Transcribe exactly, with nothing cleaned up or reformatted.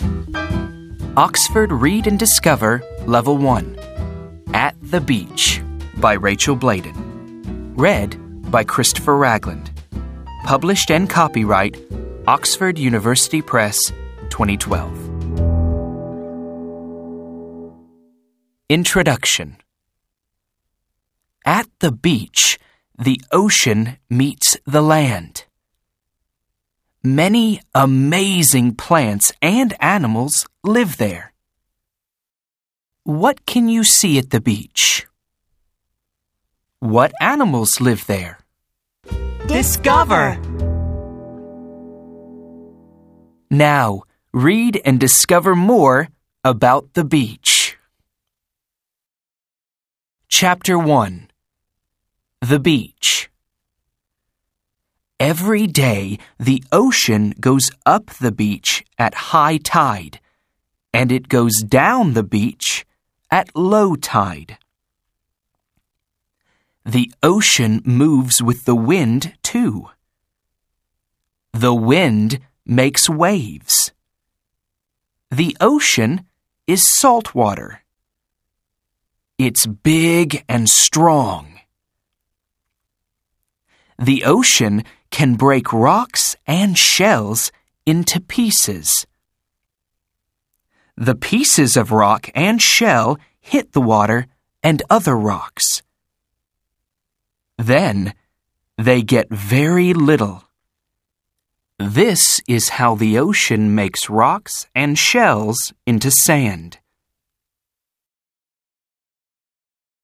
Oxford Read and Discover Level one. At the Beach by Rachel Bladen. Read by Christopher Ragland. Published and copyright Oxford University Press, twenty twelve. Introduction. At the beach, the ocean meets the land. Many amazing plants and animals live there. What can you see at the beach? What animals live there? Discover! Now, read and discover more about the beach. Chapter one. The Beach. Every day, the ocean goes up the beach at high tide, and it goes down the beach at low tide. The ocean moves with the wind, too. The wind makes waves. The ocean is salt water. It's big and strong. The ocean can break rocks and shells into pieces. The pieces of rock and shell hit the water and other rocks. Then they get very little. This is how the ocean makes rocks and shells into sand.